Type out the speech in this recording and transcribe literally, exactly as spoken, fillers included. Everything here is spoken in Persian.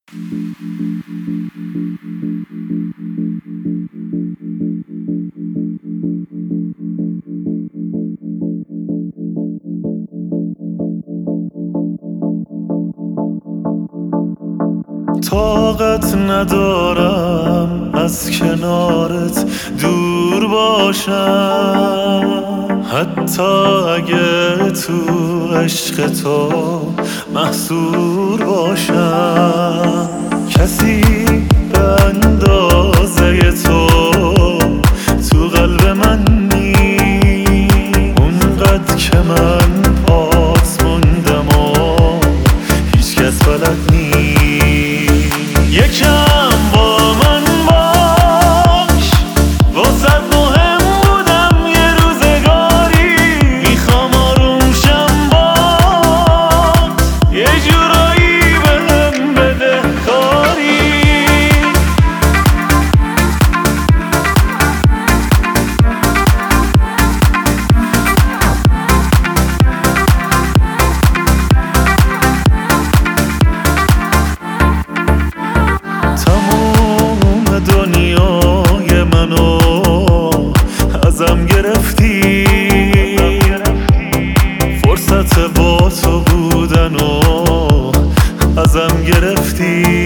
طاقت ندارم از کنارت دور باشم، حتی اگه تو عشق تو محصور باشم. کسی به اندازه تو تو قلب من نی، اونقدر که من پات موندم و هیچ کس بلد نی. یکم با من باش، واسه مهم بودم یه روزگاری، میخوام آروم شم بات، یه جورایی بهم بده کاری. دنیای منو ازم گرفتی، فرصت با تو بودن و ازم گرفتی.